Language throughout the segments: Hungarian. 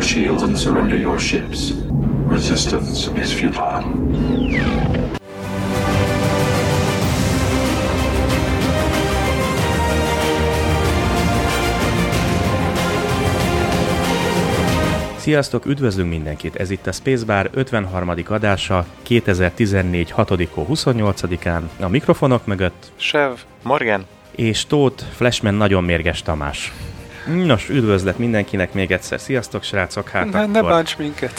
your shields and surrender your ships. Resistance is futile. Sziasztok, üdvözlünk mindenkit! Ez itt a Spacebar 53. adása 2014. 6. 28-án. A mikrofonok mögött Sev, Morgan és Tóth Flashman nagyon mérges Tamás. Nos, üdvözlet mindenkinek még egyszer. Sziasztok, srácok! Hát ne bánts minket!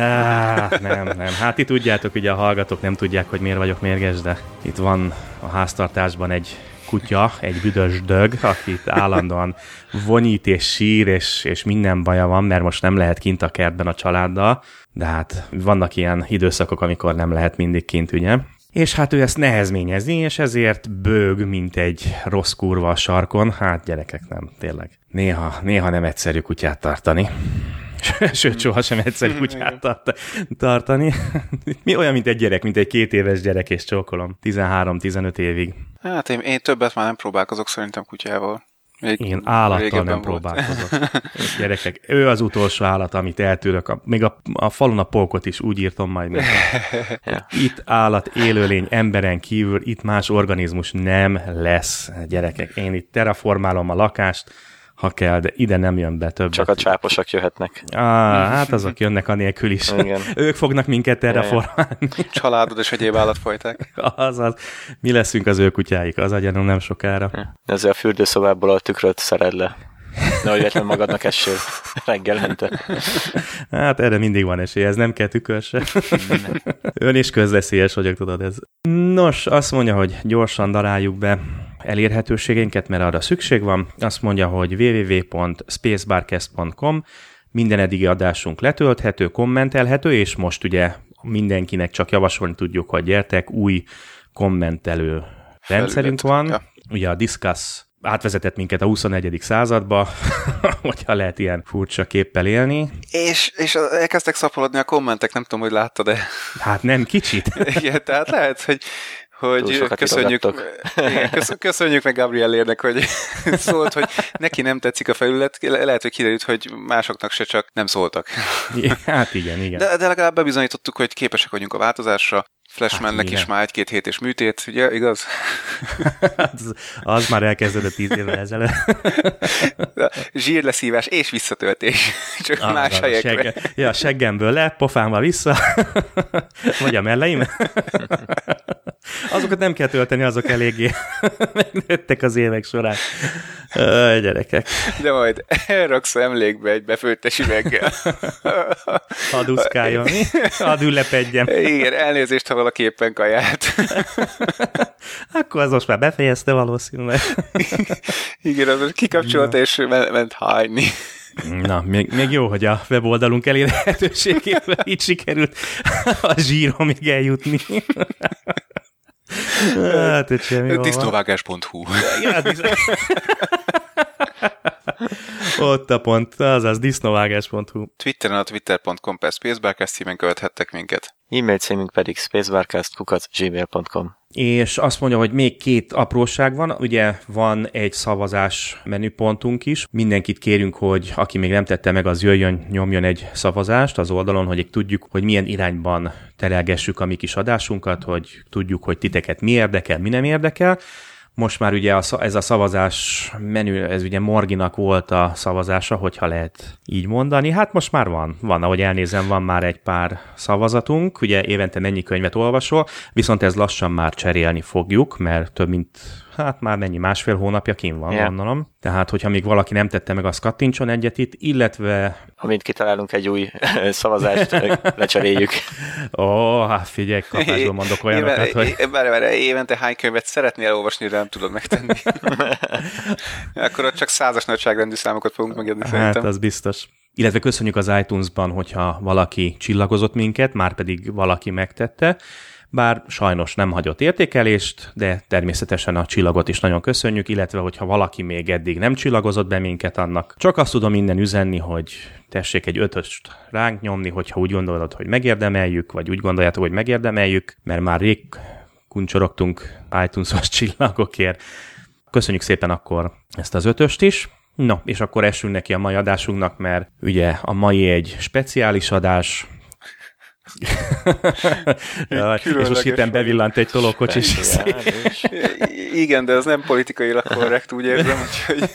Nem. Hát itt tudjátok, ugye a hallgatók nem tudják, hogy miért vagyok mérges, de itt van a háztartásban egy kutya, egy büdös dög, akit állandóan vonyít és sír, és minden baja van, mert most nem lehet kint a kertben a családdal, de hát vannak ilyen időszakok, amikor nem lehet mindig kint, ugye? És hát ő ezt nehezményezi, és ezért bőg, mint egy rossz kurva a sarkon. Hát gyerekek, nem, tényleg. Néha nem egyszerű kutyát tartani. Sőt, sohasem egyszerű kutyát tartani. Mi olyan, mint egy gyerek, mint egy 2 éves gyerek, és csókolom. 13-15 évig. Hát én többet már nem próbálkozok szerintem kutyával. Én állattal nem próbálkozok. Gyerekek, ő az utolsó állat, amit eltűrök. Még a falun a pókot is úgy írtam majd meg. Itt állat, élőlény, emberen kívül, itt más organizmus nem lesz, gyerekek. Én itt terraformálom a lakást, ha kell, de ide nem jön be többet. Csak a csáposak jöhetnek. Hát azok jönnek anélkül is. Igen. Ők fognak minket terraformálni. Családod és egyéb állatfajták. Azaz. Mi leszünk az ő kutyáik, az agyanom nem sokára. Ezzel a fürdőszobából a tükröt szered le. Nehogy véletlenül magadnak essél reggelente. Hát erre mindig van esély, ez nem kell tükör se. Ön is közveszélyes vagyok, tudod ez. Nos, azt mondja, hogy gyorsan daráljuk be elérhetőségeinket, mert arra szükség van. Azt mondja, hogy www.spacebarcast.com, minden eddigi adásunk letölthető, kommentelhető, és most ugye mindenkinek csak javasolni tudjuk, hogy gyertek, új kommentelő rendszerünk van. Ja. Ugye a Discuss átvezetett minket a 21. századba, hogyha lehet ilyen furcsa képpel élni. És elkezdtek szaporodni a kommentek, nem tudom, hogy láttad-e. Hát nem kicsit. Igen, tehát lehet, hogy köszönjük meg Gabrielérnek, hogy szólt, hogy neki nem tetszik a felület, lehet, hogy kiderült, hogy másoknak se csak nem szóltak. Hát igen. De legalább bebizonyítottuk, hogy képesek vagyunk a változásra. Flashmannek is már 1-2 hét és műtét, ugye, igaz? az már elkezdődött 10 évvel ezelőtt. Zsírleszívás és visszatöltés. Csak más helyekre. A seggemből le, pofámmal vissza. Vagy a melleim. Azokat nem kell tölteni, azok eléggé megnőttek az évek során. Gyerekek. De majd elraksz emlékbe egy befőttes üveggel. Hadd uszkáljon, mi? Hadd ülepedjem. Igen, elnézést, ha valaki éppen kajált. Akkor az most már befejezte valószínűleg. Igen, az most kikapcsolta és ment hányni. Na, még jó, hogy a weboldalunk elérhetőségével így sikerült a zsíron még eljutni. Hát, semmi Disznóvágás.hu Ott a pont, azaz disznóvágás.hu. Twitteren a twitter.com/spacebarcast címen követhettek minket. E-mail címünk pedig spacebarcast@gmail.com. És azt mondja, hogy még 2 apróság van. Ugye van egy szavazás menüpontunk is. Mindenkit kérünk, hogy aki még nem tette meg, az jöjjön, nyomjon egy szavazást az oldalon, hogy tudjuk, hogy milyen irányban terelgessük a mi kis adásunkat, hogy tudjuk, hogy titeket mi érdekel, mi nem érdekel. Most már ugye ez a szavazás menü, ez ugye Morginak volt a szavazása, hogyha lehet így mondani. Hát most már van, ahogy elnézem, van már egy pár szavazatunk. Ugye évente mennyi könyvet olvasol, viszont ez lassan már cserélni fogjuk, mert több mint, már mennyi, 1,5 hónapja kint van, gondolom. Tehát, hogyha még valaki nem tette meg, az kattintson egyet itt, illetve... Amint kitalálunk egy új szavazást, lecseréljük. Hát figyelj, kapásból mondok olyanokat, hogy... Évente hány könyvet szeretnél olvasni, de nem tudod megtenni. Akkor ott csak 100-as nagyságrendű számokat fogunk megérni szerintem. Hát, az biztos. Illetve köszönjük az iTunes-ban, hogyha valaki csillagozott minket, már pedig valaki megtette. Bár sajnos nem hagyott értékelést, de természetesen a csillagot is nagyon köszönjük, illetve hogyha valaki még eddig nem csillagozott be minket, annak csak azt tudom innen üzenni, hogy tessék egy 5-öst ránk nyomni, hogyha úgy gondolod, hogy megérdemeljük, vagy úgy gondoljátok, hogy megérdemeljük, mert már rég kuncsorogtunk iTunes-os csillagokért. Köszönjük szépen akkor ezt az 5-öst is. No, és akkor essünk neki a mai adásunknak, mert ugye a mai egy speciális adás, és most hirtelen bevillant egy tolókocsis. Igen, de ez nem politikailag korrekt, úgy érzem, úgyhogy...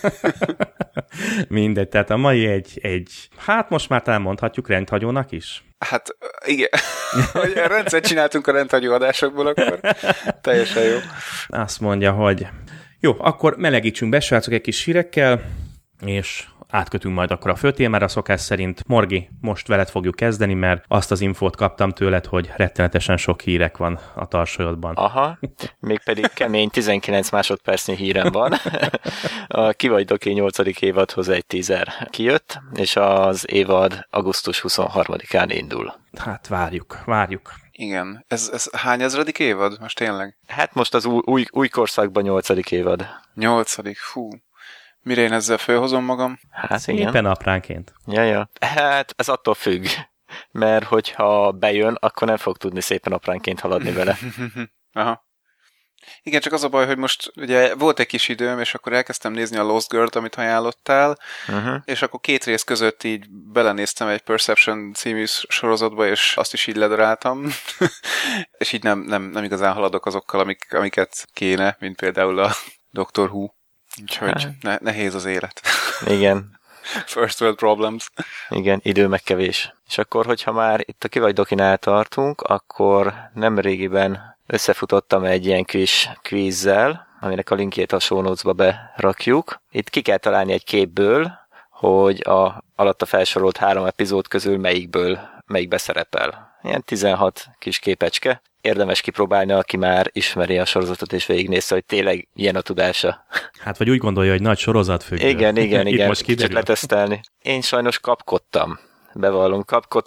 Mindegy, tehát a mai egy hát most már talán mondhatjuk rendhagyónak is. Hát igen, hogy rendszert csináltunk a rendhagyó adásokból, akkor teljesen jó. Azt mondja, hogy jó, akkor melegítsünk be, srácok, egy kis hírekkel, és átkötünk majd akkor a fő témára szokás szerint. Morgi, most veled fogjuk kezdeni, mert azt az infót kaptam tőled, hogy rettenetesen sok hírek van a tarsolyodban. Aha, mégpedig kemény 19 másodpercnyi hírem van. A Ki vagy Doki 8. évadhoz egy teaser kijött, és az évad augusztus 23-án indul. Hát várjuk. Igen. Ez hány ezredik évad? Most tényleg? Hát most az új korszakban 8. évad. 8. Fú. Mire én ezzel fölhozom magam? Hát igen. Éppen apránként. Ja. Hát ez attól függ, mert hogyha bejön, akkor nem fog tudni szépen apránként haladni vele. Aha. Igen, csak az a baj, hogy most ugye volt egy kis időm, és akkor elkezdtem nézni a Lost Girl-t, amit ajánlottál, és akkor 2 rész között így belenéztem egy Perception című sorozatba, és azt is így ledaráltam, és így nem igazán haladok azokkal, amiket kéne, mint például a Doctor Who. Úgyhogy nehéz az élet. Igen. First world problems. Igen, idő meg kevés. És akkor, hogyha már itt a Ki vagy Dokinál tartunk, akkor nemrégiben összefutottam egy ilyen kis kvízzel, aminek a linkjét a show notes-ba berakjuk. Itt ki kell találni egy képből, hogy alatta felsorolt 3 epizód közül melyikbe szerepel. Ilyen 16 kis képecske. Érdemes kipróbálni, aki már ismeri a sorozatot, és végignézze, hogy tényleg ilyen a tudása. Hát vagy úgy gondolja, hogy nagy sorozatfüggő. Igen, most kicsit letesztelni. Én sajnos kapkodtam. Bevallom,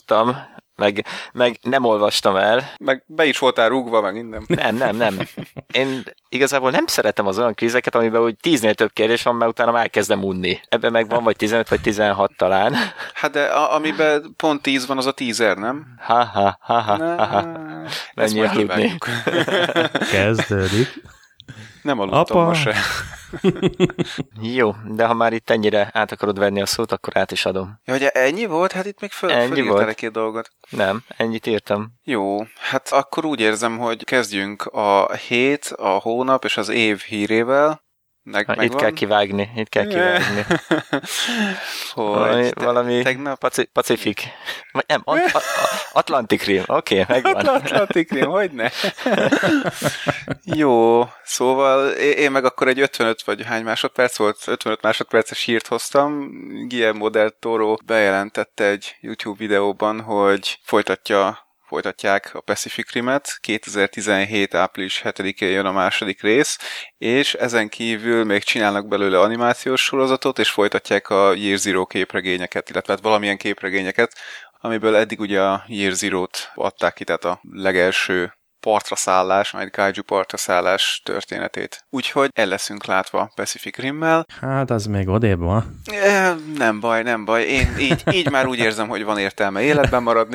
meg nem olvastam el. Meg be is voltál rúgva, meg minden. Nem. Én igazából nem szeretem az olyan kvízeket, amiben úgy 10-nél több kérdés van, mert utána már elkezdem unni. Ebben meg van vagy 15 vagy 16 talán. Hát de amiben pont 10 van, az a teaser, nem? Ha. Mennyire tudni. Kezdődik. Nem aludtam ma se. Jó, de ha már itt ennyire át akarod venni a szót, akkor át is adom. Ja, hogy ennyi volt? Hát itt még fölírtál egy 2 dolgot. Nem, ennyit írtam. Jó, hát akkor úgy érzem, hogy kezdjünk a hét, a hónap és az év hírével. Itt kell kivágni. Hogy valami Pacific. Vagy nem, Atlantic Rim. Oké, megvan. Atlantic Rim, hogyne? Jó, szóval én meg akkor egy 55 vagy hány másodperc volt? 55 másodperces hírt hoztam. Guillermo del Toro bejelentette egy YouTube videóban, hogy folytatják a Pacific Rim-et, 2017. április 7-én jön a 2. rész, és ezen kívül még csinálnak belőle animációs sorozatot, és folytatják a Year Zero képregényeket, illetve valamilyen képregényeket, amiből eddig ugye a Year Zero-t adták ki, tehát a legelső partraszállás, majd kaiju partraszállás történetét. Úgyhogy el leszünk látva Pacific Rim-mel. Hát az még odébb van. Nem baj. Én így már úgy érzem, hogy van értelme életben maradni.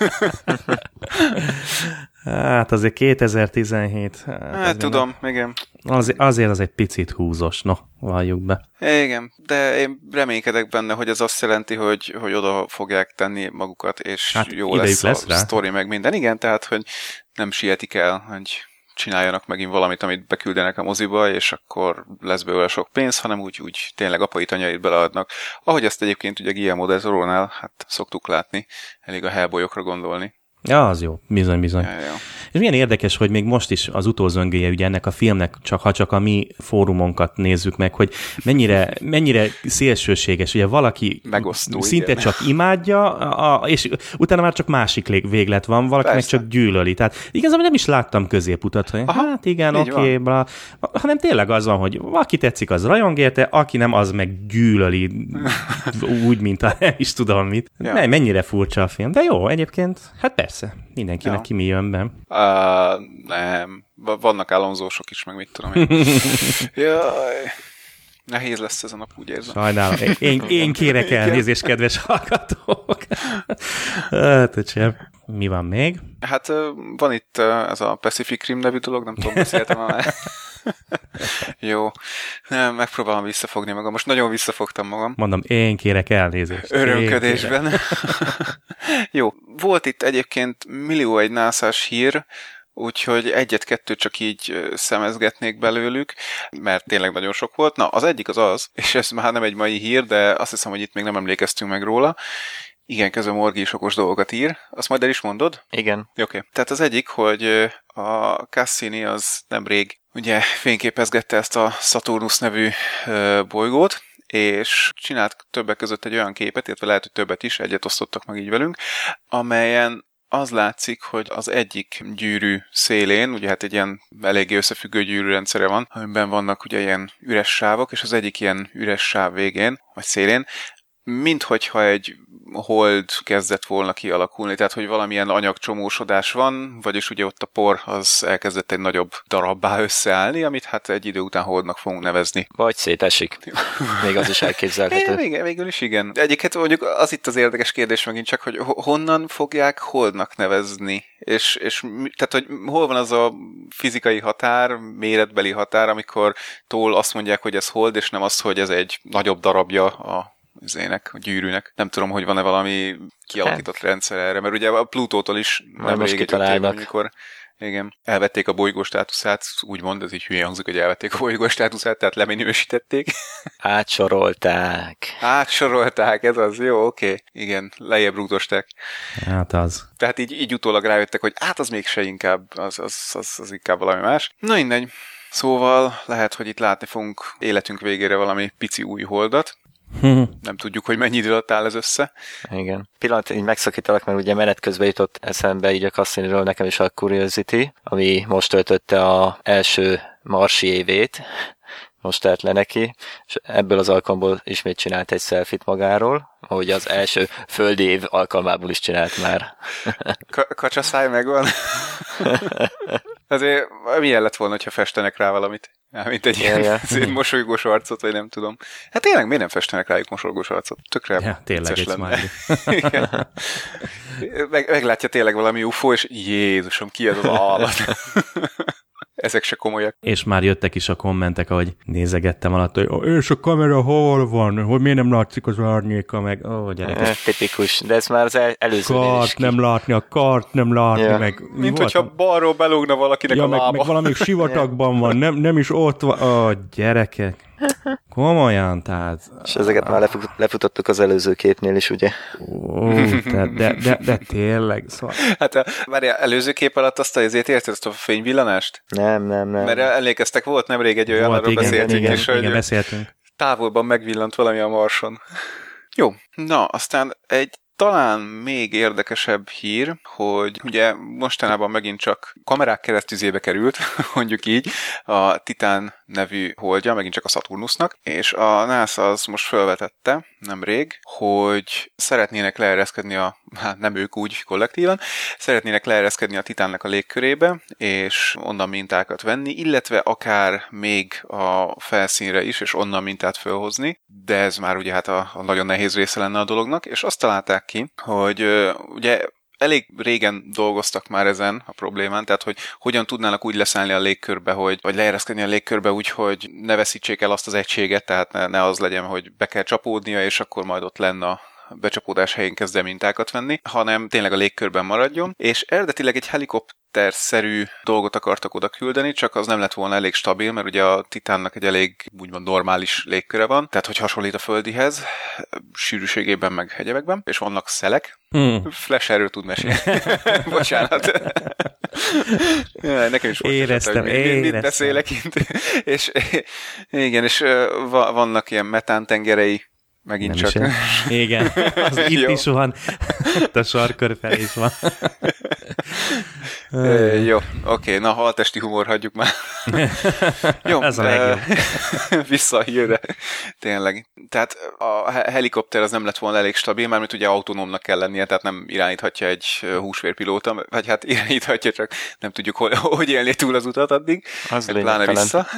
Hát azért 2017. Hát tudom, igen. Azért az egy picit húzos, valljuk be. Igen, de én reménykedek benne, hogy ez azt jelenti, hogy oda fogják tenni magukat, és hát jó lesz a sztori meg minden. Igen, tehát, hogy nem sietik el, hogy csináljanak megint valamit, amit beküldenek a moziba, és akkor lesz belőle sok pénz, hanem úgy tényleg apait, anyait beleadnak. Ahogy ezt egyébként ugye Guillermo del Torónál, hát szoktuk látni, elég a Hellboyokra gondolni. Ja, az jó, bizony. Ja. És milyen érdekes, hogy még most is az utózöngéje ugye ennek a filmnek, ha csak a mi fórumonkat nézzük meg, hogy mennyire szélsőséges, ugye valaki megosztó, szinte igen. Csak imádja, és utána már csak másik véglet van, valaki meg csak gyűlöli. Tehát igazából nem is láttam középutat, hogy hát igen, oké, hanem tényleg az van, hogy aki tetszik, az rajong érte, aki nem, az meg gyűlöli úgy, mint a nem is tudom mit. Ja. Mennyire furcsa a film, de jó, egyébként, hát persze, mindenkinek ki mi jön be. Nem, vannak Alonzósok is, meg mit tudom én. Jaj, nehéz lesz ez a nap, úgy érzem. Sajnálom, én kérek elnézést, kedves hallgatók. Hát, mi van még? Hát van itt ez a Pacific Rim nevű dolog, nem tudom, beszéltem már. Jó. Nem, megpróbálom visszafogni magam. Most nagyon visszafogtam magam. Mondom, én kérek elnézést. Örömködésben. Jó. Volt itt egyébként millió egy NASA-s hír, úgyhogy egyet-kettőt csak így szemezgetnék belőlük, mert tényleg nagyon sok volt. Na, az egyik az, és ez már nem egy mai hír, de azt hiszem, hogy itt még nem emlékeztünk meg róla. Igen, közben Morgi is okos dolgokat ír. Azt majd el is mondod? Igen. Oké. Tehát az egyik, hogy a Cassini az nemrég ugye fényképezgette ezt a Saturnus nevű bolygót, és csinált többek között egy olyan képet, illetve lehet, hogy többet is, egyet osztottak meg így velünk, amelyen az látszik, hogy az egyik gyűrű szélén, ugye hát egy ilyen eléggé összefüggő gyűrűrendszere van, amiben vannak ugye ilyen üres sávok, és az egyik ilyen üres sáv végén, vagy szélén, minthogyha egy hold kezdett volna kialakulni, tehát hogy valamilyen anyagcsomósodás van, vagyis ugye ott a por az elkezdett egy nagyobb darabbá összeállni, amit hát egy idő után holdnak fogunk nevezni. Vagy szétesik. Még az is elképzelhető. Igen, végül is igen. Egyébként mondjuk az itt az érdekes kérdés megint csak, hogy honnan fogják holdnak nevezni, és tehát hogy hol van az a fizikai határ, méretbeli határ, amikor azt mondják, hogy ez hold, és nem az, hogy ez egy nagyobb darabja a gyűrűnek. Nem tudom, hogy van-e valami kialakított rendszer erre, mert ugye a Plutótól is nem rég amikor igen, elvették a bolygó státuszát, úgymond, ez így hülye hangzik, hogy elvették a bolygó státuszát, tehát leminősítették. Átsorolták, ez az, jó, oké. Igen, lejjebb rúgdosták. Hát az. Tehát így utólag rájöttek, hogy az mégse inkább, az inkább valami más. Na mindegy. Szóval lehet, hogy itt látni fogunk életünk végére valami pici új holdat. Nem tudjuk, hogy mennyi idő alatt áll ez össze. Igen. Pillanat, így megszakítalak, mert ugye menet közben jutott eszembe így a Cassiniről nekem is a Curiosity, ami most töltötte az első marsi évét, most telt le neki, és ebből az alkalomból ismét csinált egy selfit magáról, ahogy az első földi év alkalmából is csinált már. Kacsaszáj megvan. Azért milyen lett volna, ha festenek rá valamit? Mint egy ilyen mosolygós arcot, vagy nem tudom. Hát tényleg miért nem festenek rájuk mosolygós arcot? Tökre tényleg egy smiley. Meglátja tényleg valami UFO, és Jézusom, ki ez az állat? Ezek se komolyak. És már jöttek is a kommentek, ahogy nézegettem alatt, hogy és a kamera hol van, hogy miért nem látszik az árnyéka, meg gyerekek. Tipikus, de ez már az előző kart nem látni, a kart nem látni, meg... Mint hogyha balról belógna valakinek a lába. Meg valami sivatagban van, nem is ott van. Gyerekek. Komolyan, tehát... És ezeket már lefutottuk az előző képnél is, ugye? De tényleg, szóval... Hát várjál, előző kép alatt azt azért érted, azt a fényvillanást? Nem. Mert emlékeztek, volt nemrég egy olyan, arról beszéltünk, és hogy beszéltünk. Távolban megvillant valami a Marson. Jó, na, aztán egy talán még érdekesebb hír, hogy ugye mostanában megint csak kamerák keresztüzébe került, mondjuk így, a Titán nevű holdja, megint csak a Saturnusnak, és a NASA az most felvetette nemrég, hogy szeretnének leereszkedni nem ők úgy kollektívan, szeretnének leereszkedni a Titánnak a légkörébe, és onnan mintákat venni, illetve akár még a felszínre is, és onnan mintát felhozni, de ez már ugye hát a nagyon nehéz része lenne a dolognak, és azt találták ki, hogy ugye elég régen dolgoztak már ezen a problémán, tehát hogy hogyan tudnának úgy leszállni a légkörbe, vagy leereszkedni a légkörbe úgy, hogy ne veszítsék el azt az egységet, tehát ne az legyen, hogy be kell csapódnia, és akkor majd ott lenne a becsapódás helyén kezd mintákat venni, hanem tényleg a légkörben maradjon, és eredetileg egy helikopterszerű dolgot akartak oda küldeni, csak az nem lett volna elég stabil, mert ugye a Titánnak egy elég úgymond normális légköre van, tehát hogy hasonlít a földihez, sűrűségében meg hegyevekben, és vannak szelek. Flash erről tud mesélni. Bocsánat. Nekem is éreztem. Mit beszélek itt. És igen, és vannak ilyen metántengerei, megint nem csak. Igen, az itt is van. A sarkör fel is van. Jó, oké, na haltesti humor hagyjuk már. Jó, ez a legjobb. Vissza a hírre. Tényleg. Tehát a helikopter az nem lett volna elég stabil, mert ugye autonómnak kell lennie, tehát nem irányíthatja egy húsvérpilóta, vagy hát irányíthatja, csak nem tudjuk, hogy élni túl az utat addig. Az pláne vissza.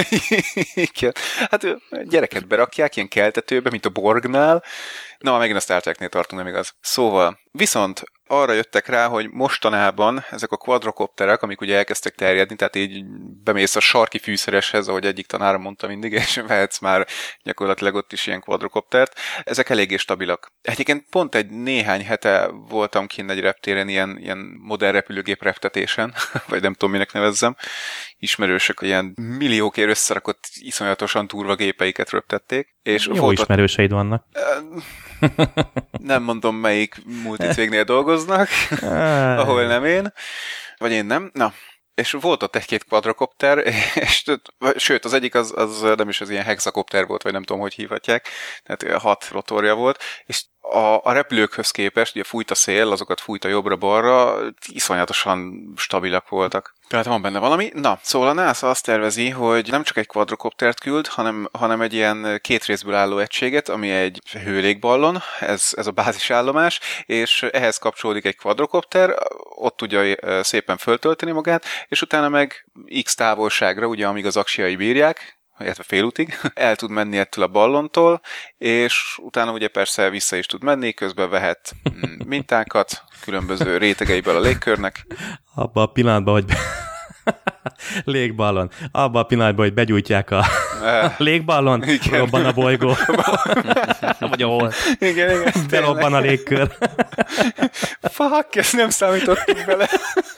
Hát gyereket berakják ilyen keltetőbe, mint a Borgnál. Na, megint a Star Trek-nél tartunk, nem igaz. Szóval, viszont arra jöttek rá, hogy mostanában ezek a quadrocopterek, amik ugye elkezdtek terjedni, tehát így bemész a sarki fűszereshez, ahogy egyik tanára mondta mindig, és vehetsz már gyakorlatilag ott is ilyen quadrocoptert, ezek eléggé stabilak. Egyébként pont egy néhány hete voltam kint egy reptéren, ilyen modern repülőgép reptetésen, vagy nem tudom, minek nevezzem, ismerősök ilyen milliókért összerakott iszonyatosan turva gépeiket röptették. És jó ismerőseid vannak. Nem mondom, melyik multicégnél dolgoznak, ahol nem én, vagy én nem. Na, és volt ott egy-két quadrocopter, és sőt, az egyik az nem is az ilyen hexakopter volt, vagy nem tudom, hogy hívhatják, tehát 6 rotorja volt, és a repülőkhöz képest, ugye fújt a szél, azokat fújt a jobbra-balra, iszonyatosan stabilak voltak. Tehát van benne valami. Na, szóval a NASA azt tervezi, hogy nem csak egy quadrocoptert küld, hanem egy ilyen 2 részből álló egységet, ami egy hőlégballon, ez a bázisállomás, és ehhez kapcsolódik egy quadrocopter, ott tudja szépen föltölteni magát, és utána meg X távolságra, ugye amíg az aksiai bírják, illetve félútig, el tud menni ettől a ballontól, és utána ugye persze vissza is tud menni, közben vehet mintákat különböző rétegeiből a légkörnek. Abban a pillanatban, hogy légballon. Abban a pillanatban, hogy begyújtják a légballon, robban a bolygó. Vagy ahol. Igen, belobban a légkör. Fuck, ezt nem számítottuk bele.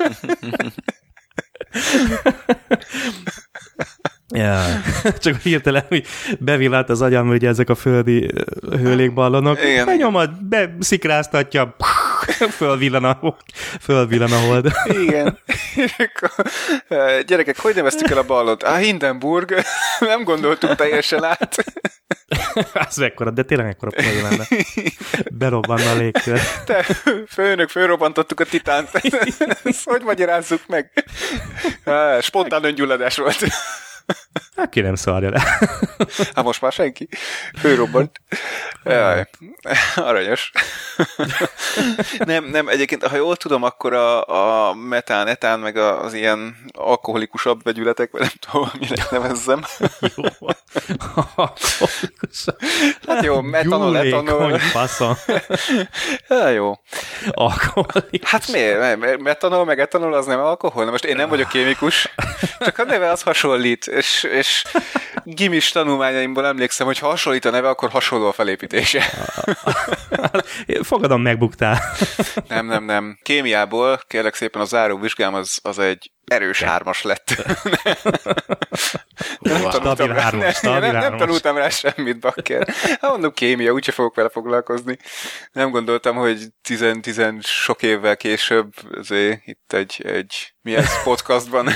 Ja, csak hirtelen úgy bevillant az agyam, ugye ezek a földi hőlégballonok. Benyomad, beszikráztatja, fölvillan a hold. Igen. Gyerekek, hogy neveztük el a ballont? Hindenburg. Nem gondoltuk teljesen át. Az mekkora, de tényleg mekkora poén lenne. Berobbanna a légkör. Te, főnök, fölrobbantottuk a titánt. Ezt hogy magyarázzuk meg? Spontán öngyulladás volt. Hát ki nem szarja le. Hát most már senki. Fölrobbant. Jaj, aranyos. Nem, egyébként, ha jól tudom, akkor a metán, etán, meg az ilyen alkoholikusabb vegyületek, vagy nem tudom, minek nevezzem. Jó. Alkoholikusabb. Hát jó, metanol, etanol. Faszom. Hát jó. Alkoholikus. Hát miért? Metanol, meg etanol az nem alkohol? Na most én nem vagyok kémikus, csak a neve az hasonlít, és gimis tanulmányaimból emlékszem, hogy ha hasonlít a neve, akkor hasonló a felépítése. Fogadom, megbuktál. Nem. Kémiából, kérlek szépen, a záró vizsgám az egy erős 3-as lett. Nem tanultam rá semmit, bakker. Hát mondom, kémia, úgyse fogok vele foglalkozni. Nem gondoltam, hogy 10 sok évvel később azért itt egy mi ez podcastban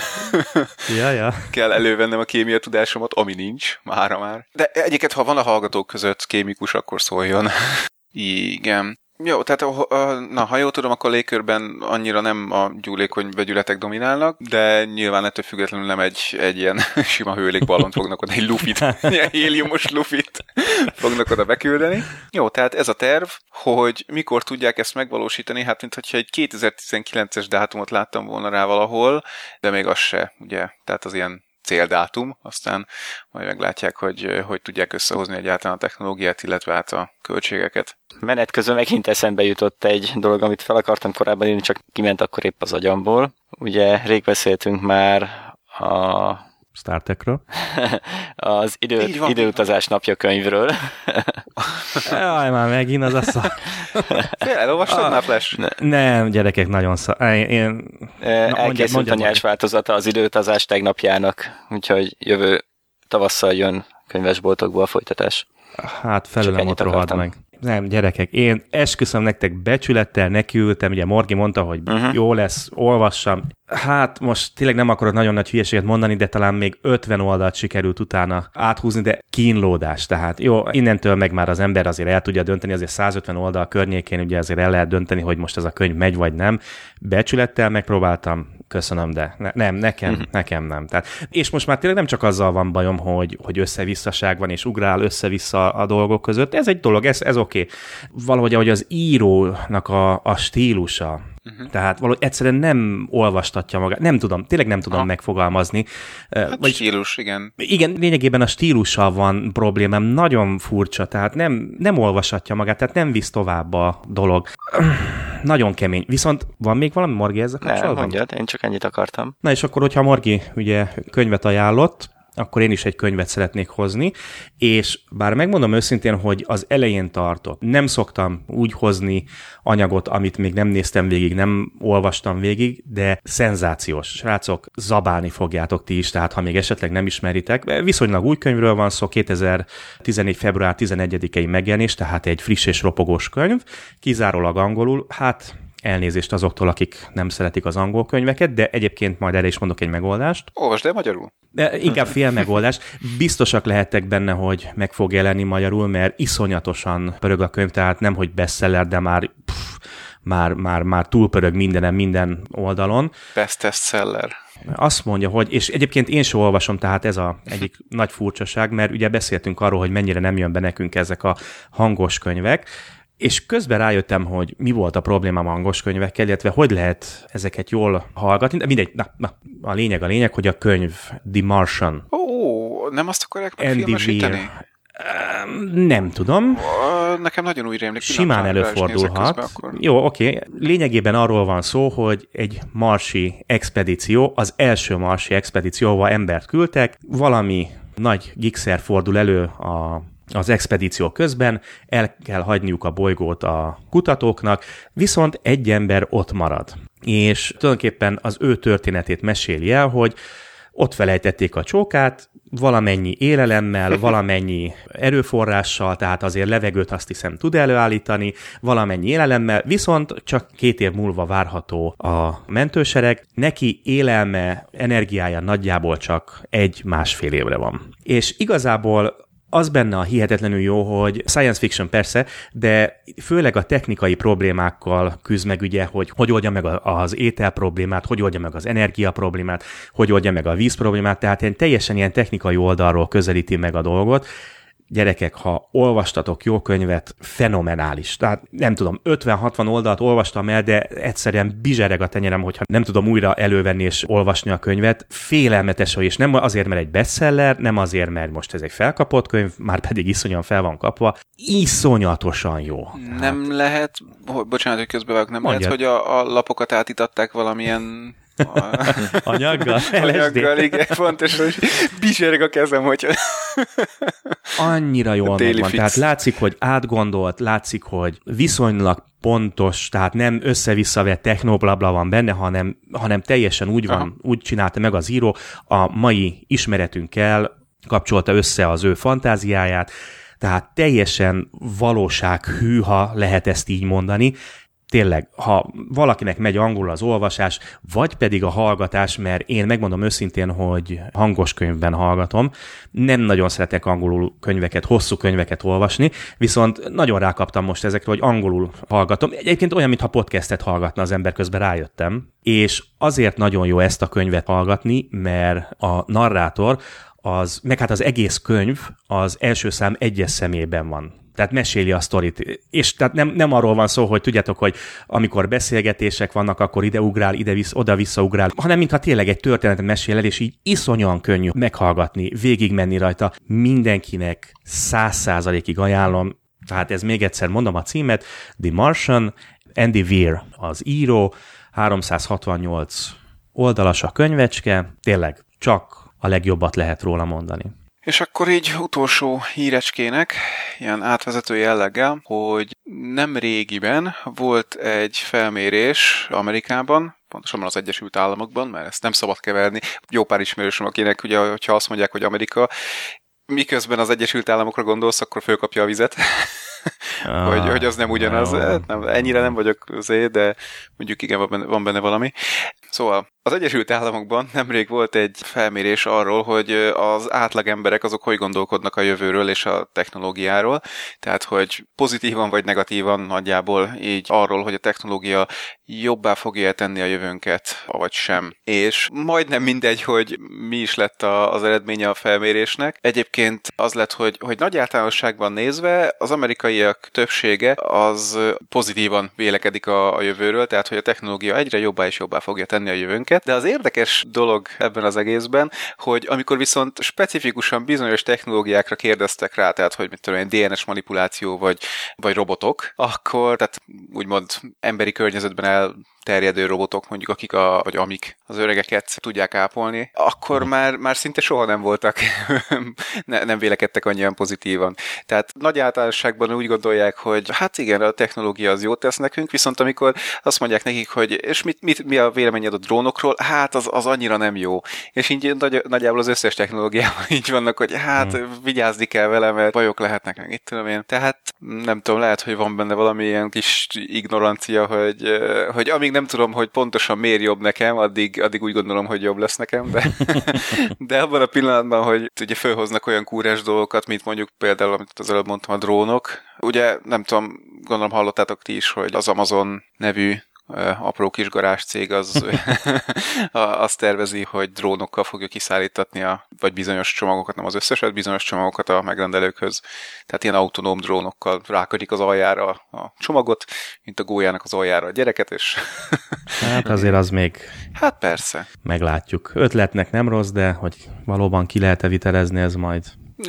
kell elővennem a kémia tudásomat, ami nincs, mára már. De egyébként, ha van a hallgatók között kémikus, akkor szóljon. Igen. Jó, tehát ha jól tudom, akkor légkörben annyira nem a gyúlékony vegyületek dominálnak, de nyilván ettől függetlenül nem egy ilyen sima hőlégballont fognak oda, egy lufit, ilyen héliumos lufit fognak oda beküldeni. Jó, tehát ez a terv, hogy mikor tudják ezt megvalósítani, hát mintha egy 2019-es dátumot láttam volna rá valahol, de még az se, ugye, tehát az ilyen céldátum, aztán majd meglátják, hogy tudják összehozni egyáltalán a technológiát, illetve hát a költségeket. Menet közben megint eszembe jutott egy dolog, amit fel akartam korábban írni, csak kiment akkor épp az agyamból. Ugye rég beszéltünk már a Star Trekről. Az időutazás napja könyvről. Jaj, már megint az a szak. Elolvastad már, Flash? Nem, gyerekek, nagyon elkészült a nyers változata az időutazás tegnapjának, úgyhogy jövő tavasszal jön könyvesboltokból a folytatás. Hát felőlem ott rohadt meg. Nem, gyerekek, én esküszöm nektek, becsülettel nekiültem, ugye Morgi mondta, hogy jó lesz, olvassam. Hát most tényleg nem akarok nagyon nagy hülyeséget mondani, de talán még 50 oldalt sikerült utána áthúzni, de kínlódás. Tehát jó, innentől meg már az ember azért el tudja dönteni, azért 150 oldal környékén ugye azért el lehet dönteni, hogy most ez a könyv megy vagy nem. Becsülettel megpróbáltam, köszönöm, de nekem nem. Tehát, és most már tényleg nem csak azzal van bajom, hogy összevisszaság van, és ugrál össze-vissza a dolgok között. Ez egy dolog, ez oké. Valahogy ahogy az írónak a stílusa, tehát valahogy egyszerűen nem olvastatja magát. Nem tudom, tényleg nem tudom megfogalmazni. Hát vagy stílus, igen. Igen, lényegében a stílussal van problémám, nagyon furcsa, tehát nem olvasatja magát, tehát nem visz tovább a dolog. nagyon kemény. Viszont van még valami, Margi, ezzel kapcsolatban? Nem, mondjad, én csak ennyit akartam. Na és akkor, hogyha Margi ugye könyvet ajánlott, akkor én is egy könyvet szeretnék hozni, és bár megmondom őszintén, hogy az elején tartott. Nem szoktam úgy hozni anyagot, amit még nem néztem végig, nem olvastam végig, de szenzációs. Srácok, zabálni fogjátok ti is, tehát ha még esetleg nem ismeritek. Viszonylag új könyvről van szó, 2014. február 11-i megjelenés, tehát egy friss és ropogós könyv, kizárólag angolul, hát elnézést azoktól, akik nem szeretik az angol könyveket, de egyébként majd erre is mondok egy megoldást. Olvasd el magyarul? De inkább fél megoldás. Biztosak lehettek benne, hogy meg fog jelenni magyarul, mert iszonyatosan pörög a könyv, tehát nem, hogy bestseller, de már túlpörög minden oldalon. Bestseller. Azt mondja, hogy, és egyébként én sem olvasom, tehát ez az egyik nagy furcsaság, mert ugye beszéltünk arról, hogy mennyire nem jön be nekünk ezek a hangos könyvek, és közben rájöttem, hogy mi volt a problémám a hangos könyvekkel, illetve hogy lehet ezeket jól hallgatni. De mindegy, a lényeg, hogy a könyv The Martian. Nem azt akarják megfilmesíteni? Nem tudom. Nekem nagyon úgy rémlik. Simán előfordulhat. Jó, oké. Lényegében arról van szó, hogy egy marsi expedíció, az első marsi expedíció, ahol embert küldtek, valami nagy gigszer fordul elő az expedíció közben, el kell hagyniuk a bolygót a kutatóknak, viszont egy ember ott marad. És tulajdonképpen az ő történetét meséli el, hogy ott felejtették a csókát, valamennyi élelemmel, valamennyi erőforrással, tehát azért levegőt azt hiszem tud előállítani, valamennyi élelemmel, viszont csak 2 év múlva várható a mentősereg, neki élelme, energiája nagyjából csak 1-1,5 évre van. És igazából az benne a hihetetlenül jó, hogy science fiction persze, de főleg a technikai problémákkal küzd meg ugye, hogy oldja meg az étel problémát, hogy oldja meg az energia problémát, hogy oldja meg a víz problémát, tehát teljesen ilyen technikai oldalról közelíti meg a dolgot. Gyerekek, ha olvastatok jó könyvet, fenomenális. Tehát nem tudom, 50-60 oldalt olvastam el, de egyszerűen bizsereg a tenyerem, hogyha nem tudom újra elővenni és olvasni a könyvet. Félelmetes, és nem azért, mert egy bestseller, nem azért, mert most ez egy felkapott könyv, már pedig iszonyan fel van kapva. Iszonyatosan jó. Nem lehet, bocsánat, hogy közbevágok, nem lehet, hogy a lapokat átítatták valamilyen anyaggal? Anyaggal, igen, fontos, hogy bizsereg a kezem, hogyha... Annyira jól megvan. Tehát látszik, hogy átgondolt, látszik, hogy viszonylag pontos, tehát nem össze-vissza vett technoblabla van benne, hanem teljesen úgy van, úgy csinálta meg az író, a mai ismeretünkkel kapcsolta össze az ő fantáziáját, tehát teljesen valósághű, ha lehet ezt így mondani. Tényleg, ha valakinek megy angolul az olvasás, vagy pedig a hallgatás, mert én megmondom őszintén, hogy hangos könyvben hallgatom, nem nagyon szeretek angolul könyveket, hosszú könyveket olvasni, viszont nagyon rákaptam most ezekre, hogy angolul hallgatom. Egyébként olyan, mintha podcastet hallgatna az ember, közben rájöttem. És azért nagyon jó ezt a könyvet hallgatni, mert a narrátor, meg hát az egész könyv az első szám egyes személyben van. Tehát meséli a sztorit. És tehát nem arról van szó, hogy tudjátok, hogy amikor beszélgetések vannak, akkor ide ugrál, oda-vissza ugrál, hanem mintha tényleg egy történetet mesél el, és így iszonyan könnyű meghallgatni, végigmenni rajta. Mindenkinek 100%-ig ajánlom. Tehát ez még egyszer mondom a címet, The Martian, Andy Weir az író, 368 oldalas a könyvecske, tényleg csak a legjobbat lehet róla mondani. És akkor így utolsó hírecskének, ilyen átvezető jelleggel, hogy nem régiben volt egy felmérés Amerikában, pontosabban az Egyesült Államokban, mert ezt nem szabad keverni. Jó pár ismerősöm, akinek ugye, hogyha azt mondják, hogy Amerika, miközben az Egyesült Államokra gondolsz, akkor fölkapja a vizet. Hogy az nem ugyanaz. Nem, ennyire nem vagyok azért, de mondjuk igen, van benne valami. Szóval az Egyesült Államokban nemrég volt egy felmérés arról, hogy az átlag emberek azok hogy gondolkodnak a jövőről és a technológiáról. Tehát, hogy pozitívan vagy negatívan nagyjából így arról, hogy a technológia jobbá fogja tenni a jövőnket, vagy sem. És majdnem mindegy, hogy mi is lett az eredménye a felmérésnek. Egyébként az lett, hogy nagy általánosságban nézve az amerikaiak többsége az pozitívan vélekedik a jövőről, tehát hogy a technológia egyre jobbá és jobbá fogja tenni a jövőnket. őket, de az érdekes dolog ebben az egészben, hogy amikor viszont specifikusan bizonyos technológiákra kérdeztek rá, tehát hogy mit tudom én, DNS manipuláció vagy robotok, akkor, tehát úgymond emberi környezetben elterjedő robotok, mondjuk vagy amik az öregeket tudják ápolni, akkor már szinte soha nem voltak, nem vélekedtek annyian pozitívan. Tehát nagy általánosságban úgy gondolják, hogy hát igen, a technológia az jót tesz nekünk, viszont amikor azt mondják nekik, hogy és mi a véleményed a drónokról, hát az annyira nem jó. És így nagyjából az összes technológiában így vannak, hogy hát vigyázni kell vele, mert bajok lehetnek meg, itt tudom én. Tehát nem tudom, lehet, hogy van benne valami ilyen kis ignorancia, hogy amíg nem tudom, hogy pontosan miért jobb nekem, addig úgy gondolom, hogy jobb lesz nekem, de abban a pillanatban, hogy ugye fölhoznak olyan kúrás dolgokat, mint mondjuk például, amit az előbb mondtam, a drónok. Ugye nem tudom, gondolom hallottátok ti is, hogy az Amazon nevű apró kis garázscég az azt tervezi, hogy drónokkal fogja kiszállítatni vagy bizonyos csomagokat, nem az összeset, bizonyos csomagokat a megrendelőkhöz. Tehát ilyen autonóm drónokkal rákötik az aljára a csomagot, mint a gólyának az aljára a gyereket, és... Hát azért az még... Hát persze. Meglátjuk. Ötletnek nem rossz, de hogy valóban ki lehet-e vitelezni, ez majd...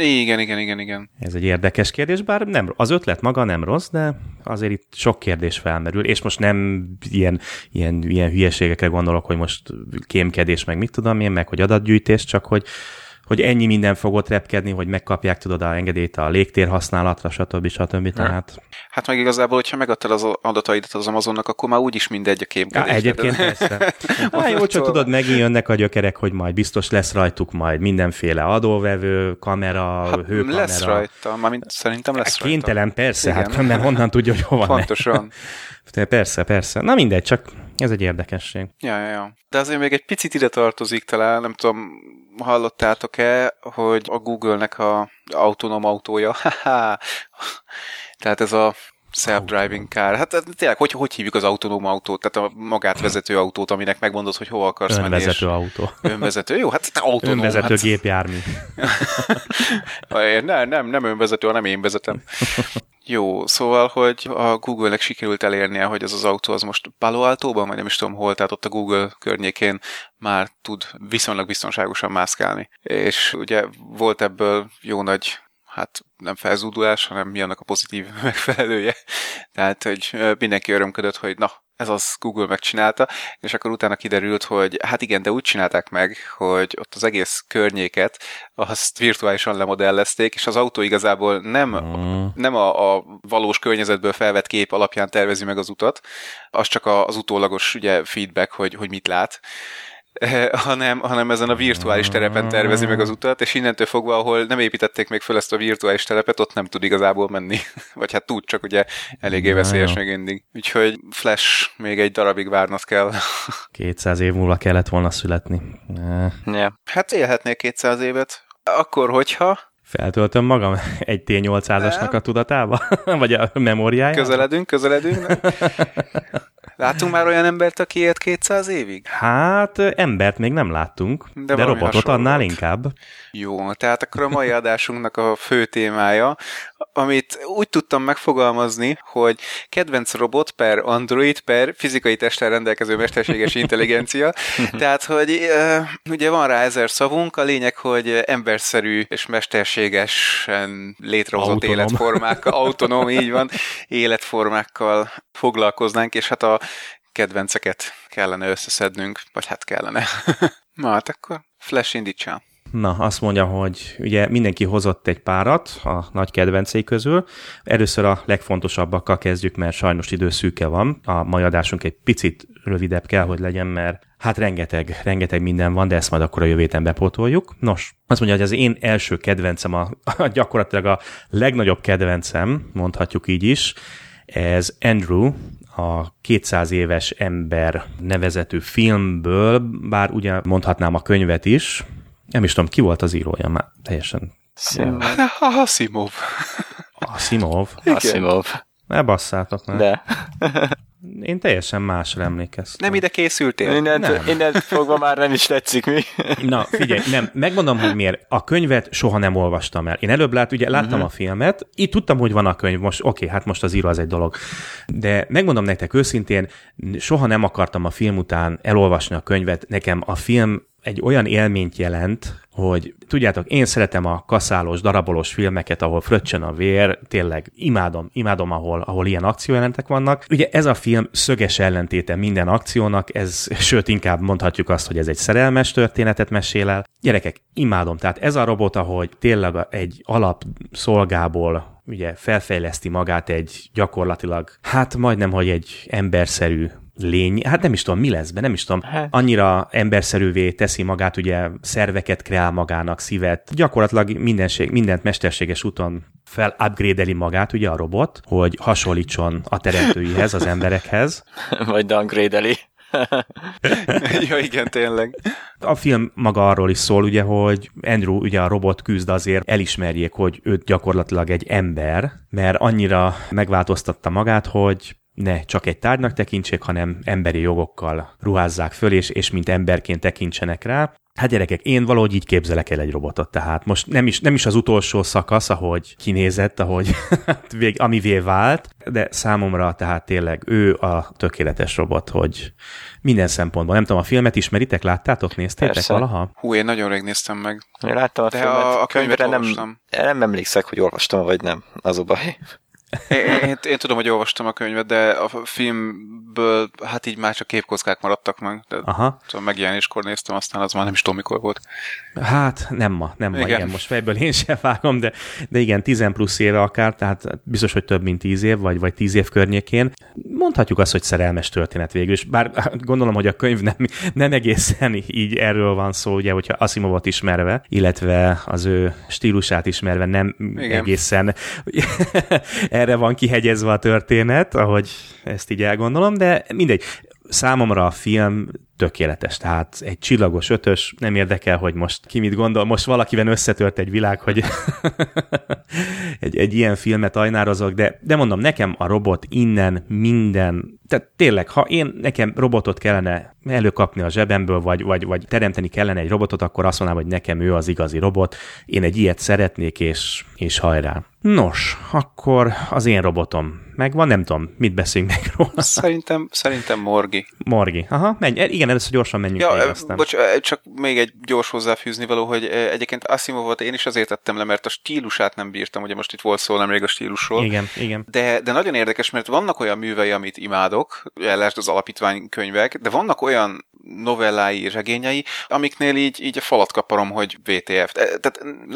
Igen. Ez egy érdekes kérdés, bár nem, az ötlet maga nem rossz, de azért itt sok kérdés felmerül, és most nem ilyen hülyeségekre gondolok, hogy most kémkedés, meg mit tudom én, meg hogy adatgyűjtés, csak hogy ennyi minden fog ott repkedni, hogy megkapják, tudod, a engedélyt a légtér használatra, stb. Tehát... Hát meg igazából, hogyha megadtad az adataidat az Amazonnak, akkor már úgyis mindegy a kémkedés. Ja, egyébként persze. Jó, csak tudod, megint jönnek a gyökerek, hogy majd biztos lesz rajtuk majd mindenféle adóvevő, kamera, hőkamera. Lesz rajta, mármint szerintem lesz rajta. Kénytelen, persze, igen. Hát mert honnan tudja, hogy hova Pontosan. Persze. Na mindegy, csak ez egy érdekesség. Ja. De azért még egy picit ide tartozik talán, nem tudom, hallottátok-e, hogy a Google-nek a autonóm autója, tehát ez a self-driving car. Hát tényleg, hogy hívjuk az autonóm autót? Tehát a magát vezető autót, aminek megmondod, hogy hova akarsz menni. Önvezető autó. Önvezető, jó, hát autonóm. Önvezető gépjármű. Nem önvezető, hanem én vezetem. Jó, szóval, hogy a Google-nek sikerült elérnie, hogy ez az autó az most Palo Altóban, vagy nem is tudom hol, tehát ott a Google környékén már tud viszonylag biztonságosan mászkálni. És ugye volt ebből jó nagy, hát nem felzúdulás, hanem mi annak a pozitív megfelelője. Tehát, hogy mindenki örömködött, hogy na, ez az Google megcsinálta, és akkor utána kiderült, hogy hát igen, de úgy csinálták meg, hogy ott az egész környéket azt virtuálisan lemodellezték, és az autó igazából nem a valós környezetből felvett kép alapján tervezi meg az utat, az csak az utólagos ugye, feedback, hogy mit lát, hanem ezen a virtuális terepen tervezi meg az utat, és innentől fogva, ahol nem építették még föl ezt a virtuális telepet, ott nem tud igazából menni. Vagy hát tud, csak ugye eléggé veszélyes még mindig. Úgyhogy Flash még egy darabig várnod kell. 200 év múlva kellett volna születni. Yeah. Hát élhetnék 200 évet. Akkor, hogyha... Feltöltöm magam egy T800-asnak a tudatába? Vagy a memóriájába? Közeledünk. Látunk már olyan embert, aki élt 200 évig? Hát embert még nem láttunk, de robotot annál inkább. Jó, tehát akkor a mai adásunknak a fő témája, amit úgy tudtam megfogalmazni, hogy kedvenc robot per android per fizikai testtel rendelkező mesterséges intelligencia. Tehát, hogy ugye van rá 1000 szavunk, a lényeg, hogy emberszerű és mesterségesen létrehozott életformákkal, autonóm, így van, életformákkal foglalkoznánk, és hát a kedvenceket kellene összeszednünk, vagy hát kellene. Na, hát akkor Flash indítsál. Na, azt mondja, hogy ugye mindenki hozott egy párat a nagy kedvencei közül. Először a legfontosabbakkal kezdjük, mert sajnos időszűke van. A mai adásunk egy picit rövidebb kell, hogy legyen, mert hát rengeteg minden van, de ezt majd akkor a jövő héten bepótoljuk. Nos, azt mondja, hogy az én első kedvencem, gyakorlatilag a legnagyobb kedvencem, mondhatjuk így is, ez Andrew, a 200 éves ember nevezetű filmből, bár ugye mondhatnám a könyvet is. Nem is tudom, ki volt az írója már teljesen. Asimov. Asimov. Asimov. Ne basszátok meg. De. Én teljesen másra emlékeztem. Nem ide készültél? Innen fogva már nem is tetszik mi. Na, figyelj, nem, megmondom, hogy miért. A könyvet soha nem olvastam el. Én előbb láttam a filmet, így tudtam, hogy van a könyv, most oké, hát most az író az egy dolog. De megmondom nektek őszintén, soha nem akartam a film után elolvasni a könyvet. Nekem a film egy olyan élményt jelent, hogy tudjátok, én szeretem a kaszálós, darabolós filmeket, ahol fröccsön a vér, tényleg imádom, ahol ilyen akciójelentek vannak. Ugye ez a film szöges ellentéte minden akciónak, sőt inkább mondhatjuk azt, hogy ez egy szerelmes történetet mesél el. Gyerekek, imádom, tehát ez a robot, ahogy tényleg egy alapszolgából ugye felfejleszti magát egy gyakorlatilag, hát majdnem, hogy egy emberszerű lény, hát nem is tudom, mi lesz be, nem is tudom, annyira emberszerűvé teszi magát, ugye szerveket kreál magának, szívet, gyakorlatilag mindent mesterséges úton fel-upgrade-eli magát, ugye a robot, hogy hasonlítson a teremtőihez, az emberekhez. Vagy downgrade-eli. Ja, igen, tényleg. A film maga arról is szól, ugye, hogy Andrew, ugye a robot küzd azért elismerjék, hogy őt gyakorlatilag egy ember, mert annyira megváltoztatta magát, hogy ne csak egy tárgynak tekintsék, hanem emberi jogokkal ruházzák föl, és mint emberként tekintsenek rá. Hát gyerekek, én valahogy így képzelek el egy robotot, tehát most nem is az utolsó szakasz, ahogy kinézett, ahogy amivé vált, de számomra tehát tényleg ő a tökéletes robot, hogy minden szempontból. Nem tudom, a filmet ismeritek, láttátok, néztétek Persze. valaha? Hú, én nagyon rég néztem meg. Én láttam a De filmet, a könyvet nem emlékszek, hogy olvastam, vagy nem. Az a baj. Én tudom, hogy olvastam a könyvet, de a filmből hát így már csak képkockák maradtak meg. De Aha. Szóval megjelenéskor néztem, aztán az már nem is tudom, mikor volt. Hát nem ma, igen, most fejből én sem vágom, de igen, 10 plusz éve akár, tehát biztos, hogy több mint 10 év, vagy 10 év környékén. Mondhatjuk azt, hogy szerelmes történet végül is, bár gondolom, hogy a könyv nem egészen így erről van szó, ugye, hogyha Asimovot ismerve, illetve az ő stílusát ismerve nem egészen erre van kihegyezve a történet, ahogy ezt így elgondolom, de mindegy. Számomra a film tökéletes, tehát egy csillagos 5-ös, nem érdekel, hogy most ki mit gondol, most valakiben összetört egy világ, hogy egy ilyen filmet ajnározok, de mondom, nekem a robot innen minden, tehát tényleg, ha nekem robotot kellene előkapni a zsebemből, vagy teremteni kellene egy robotot, akkor azt mondanám, hogy nekem ő az igazi robot, én egy ilyet szeretnék, és hajrá. Nos, akkor az én robotom megvan, nem tudom, mit beszélünk meg róla. Szerintem Morgi. Morgi, aha, menj, igen, először gyorsan menjünk végig aztán. Bocs, csak még egy gyors hozzáfűzni való, hogy egyébként Asimovot én is azért tettem le, mert a stílusát nem bírtam, ugye most itt volt szó nemrég a stílusról. Igen. De nagyon érdekes, mert vannak olyan művei, amit imádok, lásd az alapítványkönyvek, de vannak olyan novellái és regényei, amiknél így a falat kaparom, hogy WTF. Tehát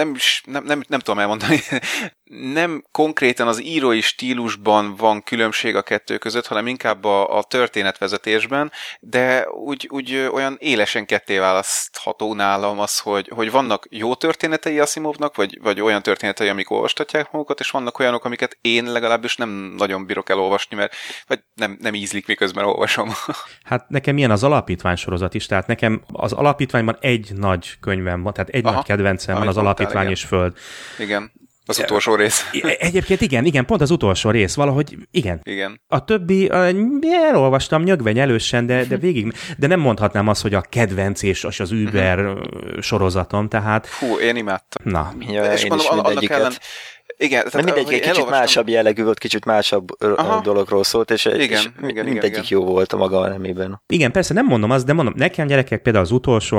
nem tudom elmondani. Nem konkrétan az írói stílusban van különbség a kettő között, hanem inkább a történetvezetésben, de úgy olyan élesen ketté választható nálam az, hogy vannak jó történetei Asimovnak, vagy olyan történetei, amik olvastatják magukat, és vannak olyanok, amiket én legalábbis nem nagyon bírok elolvasni, mert vagy nem ízlik, miközben olvasom. Hát nekem ilyen az alapítvány sorozat is, tehát nekem az alapítványban egy nagy könyvem van, tehát egy nagy kedvencem van, az alapítvány igen. És föld. Igen. Az utolsó rész. Egyébként igen, pont az utolsó rész, valahogy igen. A többi, elolvastam nyögvenyelősen, de végig, de nem mondhatnám azt, hogy a kedvenc és az Uber sorozatom, tehát... Hú, én imádtam. Na. Ja, és mondom, annak ellen... Igen, tehát mindegyik kicsit másabb jellegű volt, kicsit másabb dologról szólt, és mindegyik jó volt a maga nemében. Igen, persze nem mondom azt, de mondom, nekem gyerekek például az utolsó,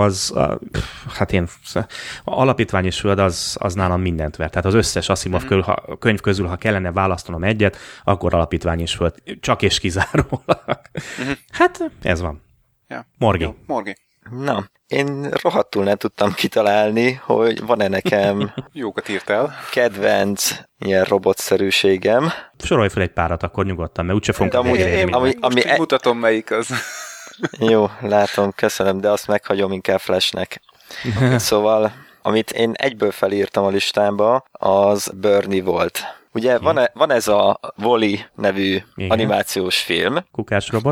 hát én alapítvány és föld, az nálam mindent ver. Tehát az összes Asimov könyv közül, ha kellene választanom egyet, akkor alapítvány és föld. Csak és kizárólag. Hát ez van. Ja. Morgi. Na, én rohadtul nem tudtam kitalálni, hogy van-e nekem jókat írtál. Kedvenc ilyen robotszerűségem. Sorolj fel egy párat, akkor nyugodtan, mert úgyse fogunk most mutatom, melyik az. Jó, látom, köszönöm, de azt meghagyom inkább Flashnek. Szóval, amit én egyből felírtam a listámba, az Bernie volt. Ugye van ez a Wall-E nevű animációs film. Kukás robot.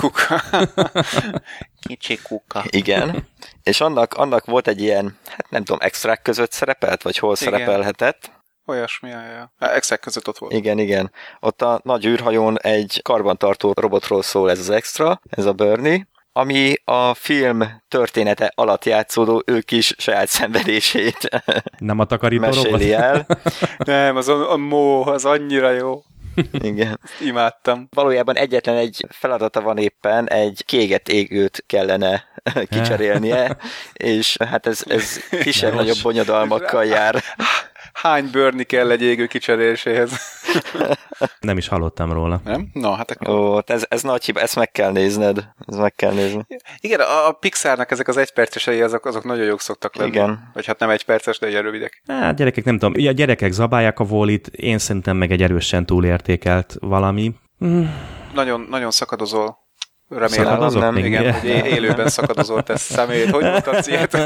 Kicsi kuka. Igen. És annak volt egy ilyen, hát nem tudom, extrák között szerepelt, vagy hol szerepelhetett. Olyasmi, exek között ott volt. Igen. Ott a nagy űrhajón egy karbantartó robotról szól ez az extra, ez a Bernie, ami a film története alatt játszódó ő kis saját szenvedését Nem a takarító meséli robot? el. Nem, a Mo, az annyira jó. Igen. Imádtam. Valójában egyetlen egy feladata van éppen, egy kiégett égőt kellene kicserélnie, és hát ez kisebb-nagyobb bonyodalmakkal jár. Hány Bernie kell egy égő kicseréléséhez? Nem is hallottam róla. Nem? No, hát akkor... Ó, ez nagy hiba, ezt meg kell nézned. Igen, a Pixarnak ezek az egypercesei, azok nagyon jók szoktak lenni. Igen. Vagy hát nem egyperces, de ilyen rövidek. Hát gyerekek, nem tudom. Ugye a gyerekek zabálják a Wall-It, én szerintem meg egy erősen túlértékelt valami. Nagyon, nagyon szakadozol. Remélem, Szakadozok nem, még? igen, hogy élőben szakadozol, te szemét. Hogy mutatsz ilyet?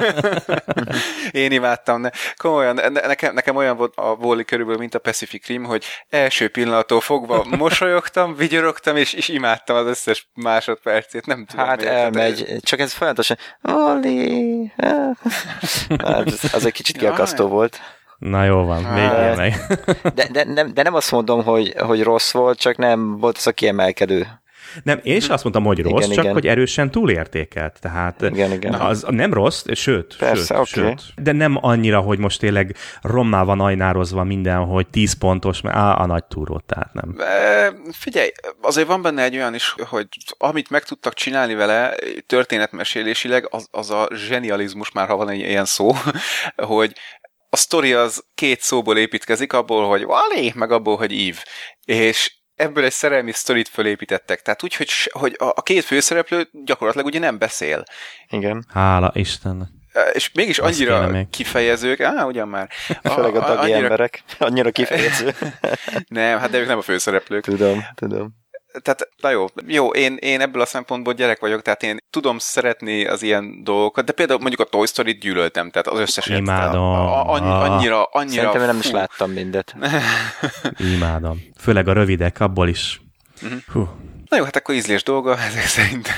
Én imádtam. Komolyan, nekem olyan volt a Wall-E körülbelül, mint a Pacific Rim, hogy első pillanattól fogva mosolyogtam, vigyorogtam, és imádtam az összes másodpercét. Nem tudom. Hát elmegy, csak ez folyamatosan Wall-E. Hát, az egy kicsit kiakasztó volt. Na jó van, végül meg. De nem azt mondom, hogy rossz volt, csak nem volt az a kiemelkedő. Nem, én is azt mondtam, hogy rossz, Igen, csak igen. hogy erősen túlértékelt. Tehát Igen. az nem rossz, sőt. Persze, oké. De nem annyira, hogy most tényleg rommá van ajnározva minden, hogy 10 pontos, mert a nagy túrót, tehát nem. Figyelj, azért van benne egy olyan is, hogy amit meg tudtak csinálni vele történetmesélésileg, az a zsenializmus, már ha van egy ilyen szó, hogy a sztori az 2 szóból építkezik, abból, hogy Wall-E, meg abból, hogy Eve. És ebből egy szerelmi sztorit fölépítettek. Tehát úgy, hogy a 2 főszereplő gyakorlatilag ugye nem beszél. Igen. Hála Istennek. És mégis annyira kifejezők, ugyan már. Főleg a tagi emberek, annyira kifejező. Nem, hát de ők nem a főszereplők. Tudom. Tehát, na jó, én ebből a szempontból gyerek vagyok, tehát én tudom szeretni az ilyen dolgokat, de például mondjuk a Toy Story-t gyűlöltem, tehát az összeset. Imádom. Annyira Szerintem nem is láttam mindet. Imádom. Főleg a rövidek, abból is. Hú. Na jó, hát akkor ízlés dolga, ezek szerint.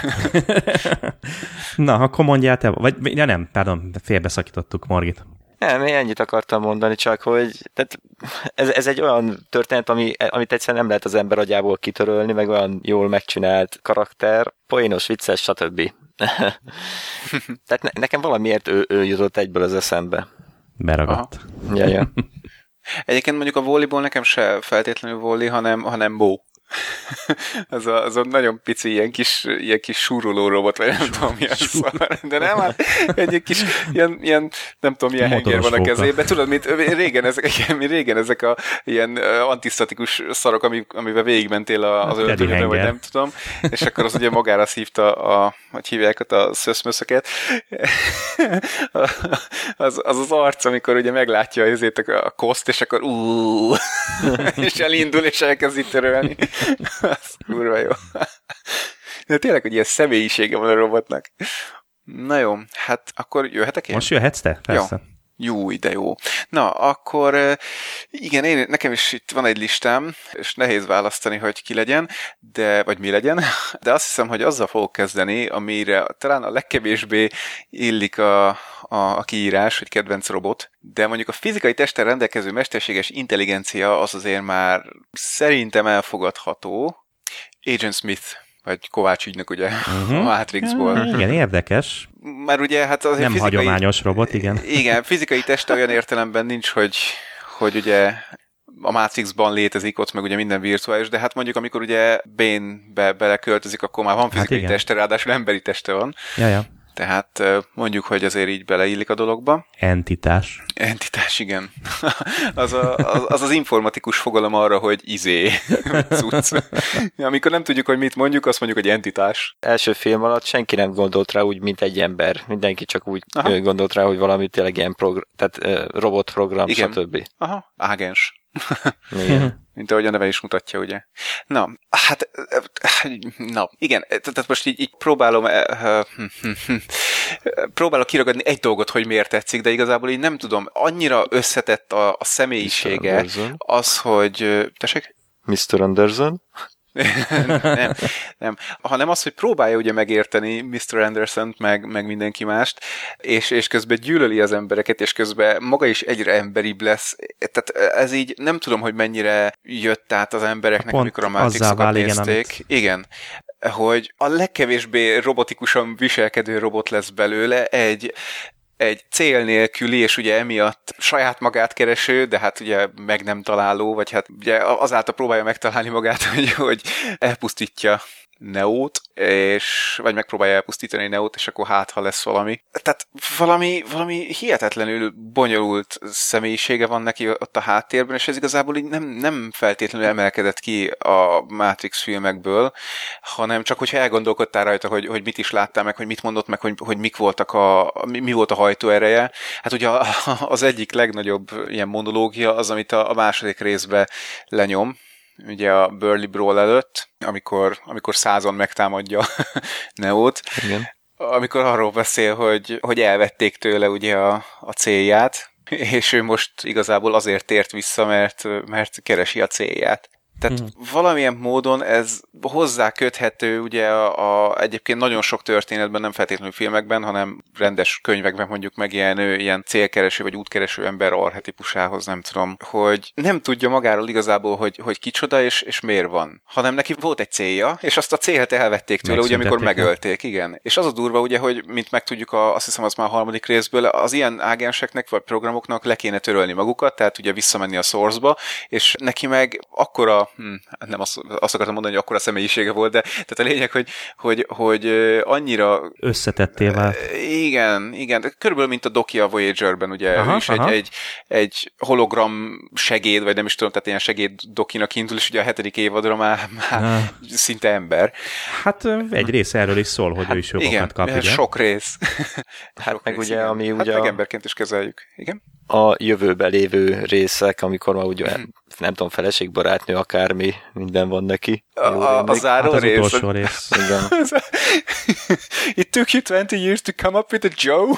Na, akkor mondjál te, vagy ja nem, pardon, félbeszakítottuk Margit. Nem, én ennyit akartam mondani, csak hogy tehát ez egy olyan történet, amit egyszerűen nem lehet az ember agyából kitörölni, meg olyan jól megcsinált karakter, poénos, vicces, stb. Tehát nekem valamiért ő jutott egyből az eszembe. Beragadt. Ja. Egyébként mondjuk a Wall-E-ból nekem se feltétlenül Wall-E, hanem Bo. az a nagyon pici, ilyen kis súroló robot, vagy nem tudom, milyen szar. De nem, hát egy kis, ilyen nem tudom, milyen henger van a kezében. Tudod, mint régen ezek a ilyen antisztatikus szarok, amivel végigmentél az öltönyödön, vagy nem tudom. És akkor az ugye magára szívta hogy hívják ott a szöszmöszöket. az arc, amikor ugye meglátja a koszt, és akkor és elindul, és elkezdi törölni. Az kurva jó. De tényleg, hogy ilyen személyisége van a robotnak. Na jó, hát akkor jöhetek én? Most jöhetsz te? Persze. Jó, de jó. Na, akkor igen, nekem is itt van egy listám, és nehéz választani, hogy ki legyen, vagy mi legyen, de azt hiszem, hogy azzal fogok kezdeni, amire talán a legkevésbé illik a kiírás, hogy kedvenc robot, de mondjuk a fizikai testen rendelkező mesterséges intelligencia az azért már szerintem elfogadható. Agent Smith, vagy Kovács ügynök, ugye, a Matrixból. Igen, érdekes. Már ugye, hát azért nem hagyományos robot, igen. Igen, fizikai teste olyan értelemben nincs, hogy ugye a Matrixban létezik, ott meg ugye minden virtuális, de hát mondjuk amikor ugye Bane-be beleköltözik, akkor már van fizikai teste, ráadásul emberi teste van. Ja. Tehát mondjuk, hogy azért így beleillik a dologba. Entitás, igen. az informatikus fogalom arra, hogy cucc. Amikor nem tudjuk, hogy mit mondjuk, azt mondjuk, hogy entitás. Első film alatt senki nem gondolt rá úgy, mint egy ember. Mindenki csak úgy gondolt rá, hogy valami tényleg ilyen tehát robotprogram, stb. Aha, ágens. Igen. Mint ahogy a neve is mutatja, ugye. Na, hát, igen, tehát most így próbálok kiragadni egy dolgot, hogy miért tetszik, de igazából így nem tudom, annyira összetett a személyisége, az, hogy... Tessék? Mr. Anderson? nem. Hanem az, hogy próbálja ugye megérteni Mr. Andersont, meg mindenki mást, és közben gyűlöli az embereket, és közben maga is egyre emberibb lesz. Tehát ez így nem tudom, hogy mennyire jött át az embereknek, pont amikor a Matrixokat nézték. Igen, hogy a legkevésbé robotikusan viselkedő robot lesz belőle, egy cél nélküli, és ugye emiatt saját magát kereső, de hát ugye meg nem találó, vagy hát ugye azáltal próbálja megtalálni magát, hogy elpusztítja Neót, vagy megpróbálja elpusztítani Neót, és akkor hát, ha lesz valami. Tehát valami hihetetlenül bonyolult személyisége van neki ott a háttérben, és ez igazából így nem feltétlenül emelkedett ki a Matrix filmekből, hanem csak hogyha elgondolkodtál rajta, hogy mit is láttál meg, hogy mit mondott meg, hogy mik voltak mi volt a hajtóereje. Hát ugye az egyik legnagyobb ilyen monológia az, amit a második részbe lenyom, ugye a Burly Brawl előtt, amikor 100-on megtámadja Neót, igen. Amikor arról beszél, hogy elvették tőle ugye a célját, és ő most igazából azért tért vissza, mert keresi a célját. Tehát valamilyen módon ez hozzá köthető, ugye egyébként nagyon sok történetben, nem feltétlenül filmekben, hanem rendes könyvekben mondjuk megjelenő ilyen célkereső vagy útkereső ember archetipusához, nem tudom, hogy nem tudja magáról igazából, hogy kicsoda és miért van, hanem neki volt egy célja, és azt a célt elvették tőle, ugye amikor megölték, igen. És az a durva, ugye, hogy mint megtudjuk, azt hiszem az már a harmadik részből, az ilyen ágenseknek vagy programoknak le kéne törölni magukat, tehát ugye visszamenni a source-ba, és neki meg akkora nem azt akartam mondani, hogy akkora személyisége volt, de tehát a lényeg, hogy annyira összetetté vált. Igen, körülbelül mint a Doki a Voyager-ben, ugye ő is egy hologram segéd, vagy nem is tudom, tehát ilyen segéd Dokinak indul, és ugye a 7. évadra már szinte ember. Hát egy rész erről is szól, hogy ő is jogokat kap, igen. Sok rész. Hát sok meg rész, ugye, igen. ami hát ugye meg emberként is kezeljük. Igen? A jövőbe lévő részek, amikor már ugye nem tudom, feleségbarátnő, akármi, minden van neki. A záró hát az rész. utolsó rész. Igen. It took you 20 years to come up with a Joe?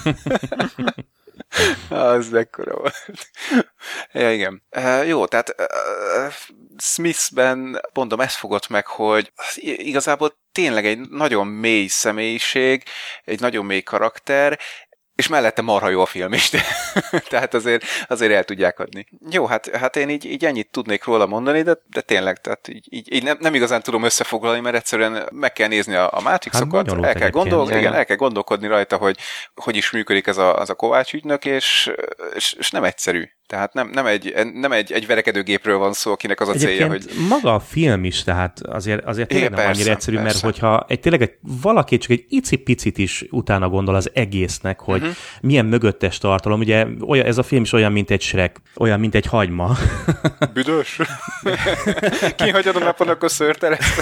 Az mekkora volt. Ja, igen. Jó, tehát Smithben mondom, ezt fogott meg, hogy igazából tényleg egy nagyon mély személyiség, egy nagyon mély karakter, és mellette marha jó a film is, tehát azért el tudják adni. Jó, hát én így ennyit tudnék róla mondani, de tényleg, tehát így nem igazán tudom összefoglalni, mert egyszerűen meg kell nézni a Matrixokat, hát el kell gondolkodni rajta, hogy is működik ez a Kovács ügynök, és nem egyszerű. Tehát nem egy verekedőgépről van szó, akinek az a célja, hogy... maga a film is, tehát azért tényleg nem annyira egyszerű, mert hogyha valaki csak egy icipicit is utána gondol az egésznek, hogy milyen mögöttes tartalom, ugye ez a film is olyan, mint egy Shrek, olyan, mint egy hagyma. Büdös? Kihagyod a napon, akkor szőrtereszt.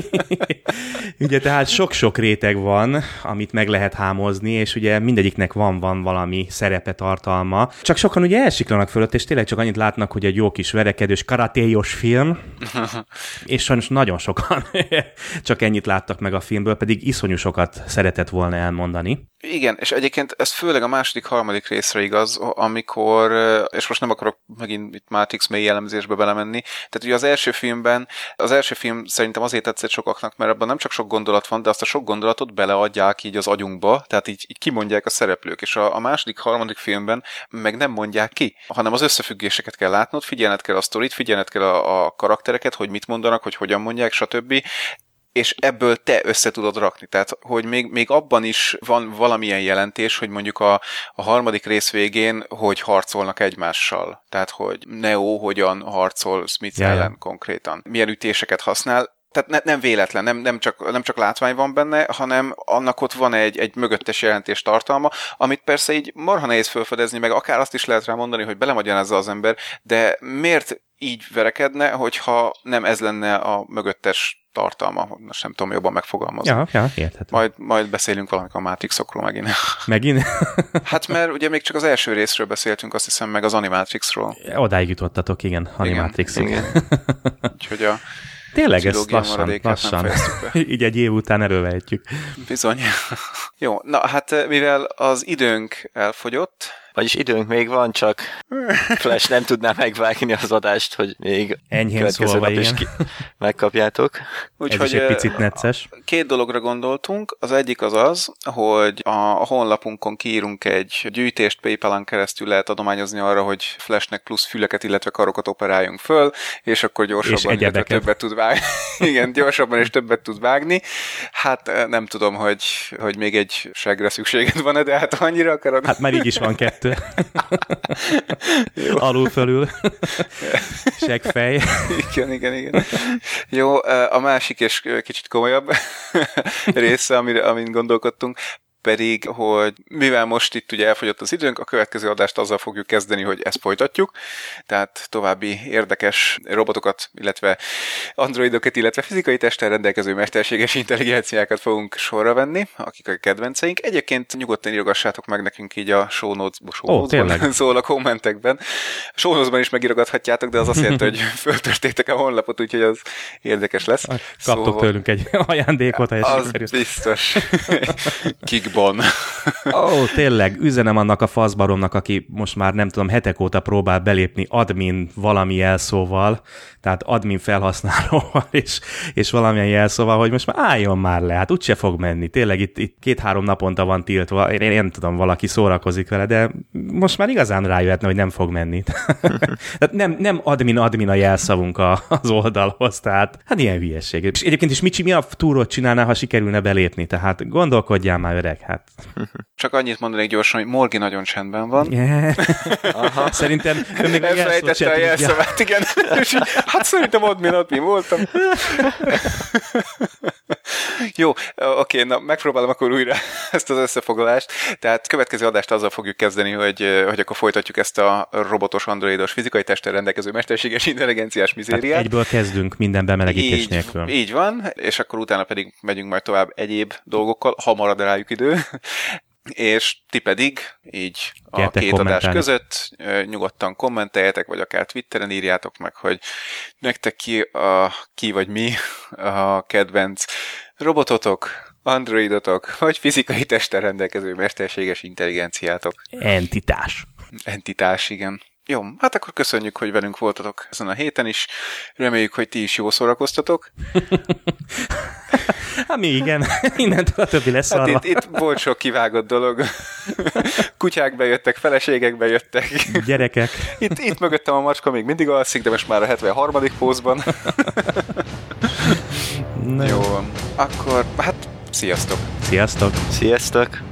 Ugye tehát sok-sok réteg van, amit meg lehet hámozni, és ugye mindegyiknek van valami szerepe, tartalma. Csak sokan ugye elsiklanak fölött, és tényleg csak annyit látnak, hogy egy jó kis verekedős, karatéjos film, és sajnos nagyon sokan csak ennyit láttak meg a filmből, pedig iszonyú sokat szeretett volna elmondani. Igen, és egyébként ez főleg a második, harmadik részre igaz, amikor, és most nem akarok megint itt Matrix mély elemzésbe belemenni, tehát ugye az első film szerintem azért tetszett sokaknak, mert abban nem csak sok gondolat van, de azt a sok gondolatot beleadják így az agyunkba, tehát így kimondják a szereplők, és a második, harmadik filmben meg nem mondják ki, hanem az összefüggéseket kell látnod, figyelned kell a sztorit, figyelned kell a karaktereket, hogy mit mondanak, hogy hogyan mondják, stb., és ebből te össze tudod rakni. Tehát, hogy még abban is van valamilyen jelentés, hogy mondjuk a harmadik rész végén, hogy harcolnak egymással. Tehát, hogy Neo hogyan harcol Smith ellen konkrétan. Milyen ütéseket használ. Tehát nem véletlen, nem csak látvány van benne, hanem annak ott van egy mögöttes jelentés tartalma, amit persze így marha nehéz felfedezni, meg akár azt is lehet rá mondani, hogy belemagyarázza az ember, de miért így verekedne, hogyha nem ez lenne a mögöttes tartalma? Most nem tudom jobban megfogalmazni. Ja, érthetem. Majd beszélünk valamikor a Matrixokról megint. Megint? Hát mert ugye még csak az első részről beszéltünk, azt hiszem, meg az Animatrixról. Odáig jutottatok, igen, Animatrixig. Igen. Úgyhogy tényleg ezt lassan. Így egy év után erővehetjük. Bizony. Jó, na hát mivel az időnk elfogyott, Vagyis időnk még van, csak Flash nem tudná megvágni az adást, hogy még enyhén szólva, is megkapjátok. Úgyhogy ez is egy picit necces. Két dologra gondoltunk. Az egyik az, hogy a honlapunkon kiírunk egy gyűjtést, PayPal-on keresztül lehet adományozni arra, hogy Flashnek plusz füleket, illetve karokat operáljunk föl, és akkor gyorsabban, és többet tud vágni. Igen, gyorsabban és többet tud vágni. Hát nem tudom, hogy még egy segre szükséged van-e, de hát annyira akarod. Hát már így is van 2. Alul-fölül. Seggfej. Igen. Jó, a másik és kicsit komolyabb része, amin gondolkodtunk, pedig, hogy mivel most itt ugye elfogyott az időnk, a következő adást azzal fogjuk kezdeni, hogy ezt folytatjuk, tehát további érdekes robotokat, illetve androidokat, illetve fizikai testtel rendelkező mesterséges intelligenciákat fogunk sorra venni, akik a kedvenceink. Egyébként nyugodtan írogassátok meg nekünk így a show notes-ban, szól a kommentekben. Show notes-ban is megírogathatjátok, de az azt jelenti, hogy föltörtétek a honlapot, úgyhogy az érdekes lesz. Kaptok tőlünk egy ajándékot, ha ez az sikerül. Biztos. Tényleg, üzenem annak a faszbaromnak, aki most már nem tudom, hetek óta próbál belépni admin valami jelszóval, tehát admin felhasználóval, és valamilyen jelszóval, hogy most már álljon már le, hát úgyse fog menni. Tényleg itt 2-3 naponta van tiltva, én nem tudom, valaki szórakozik vele, de most már igazán rájöhetne, hogy nem fog menni. Tehát nem admin a jelszavunk az oldalhoz, tehát hát ilyen hülyeség. És egyébként is mi a túrót csinálná, ha sikerülne belépni, tehát gondolkodjál már, öreg, hát. Csak annyit mondanék gyorsan, hogy Morgi nagyon csendben van. Yeah. Szerintem ő még elfelejtette a jelszavát, igen. Hát szerintem admin voltam. Jó, oké, na megpróbálom akkor újra ezt az összefoglalást. Tehát következő adást azzal fogjuk kezdeni, hogy akkor folytatjuk ezt a robotos, androidos, fizikai testtel rendelkező mesterséges intelligenciás mizériát. Hát egyből kezdünk minden bemelegítés nélkül. Így van, és akkor utána pedig megyünk majd tovább egyéb dolgokkal, ha marad rájuk idő. És ti pedig így a két adás között nyugodtan kommenteljetek, vagy akár Twitteren írjátok meg, hogy nektek ki vagy mi a kedvenc robototok, androidotok, vagy fizikai testtel rendelkező mesterséges intelligenciátok. Entitás, igen. Jó, hát akkor köszönjük, hogy velünk voltatok ezen a héten is. Reméljük, hogy ti is jól szórakoztatok. Hát mi igen, innentől a többi lesz hát arra. Itt volt sok kivágott dolog. Kutyák bejöttek, feleségek bejöttek. Gyerekek. Itt mögöttem a macska még mindig alszik, de most már a 73. pózban. Jó, akkor hát sziasztok. Sziasztok.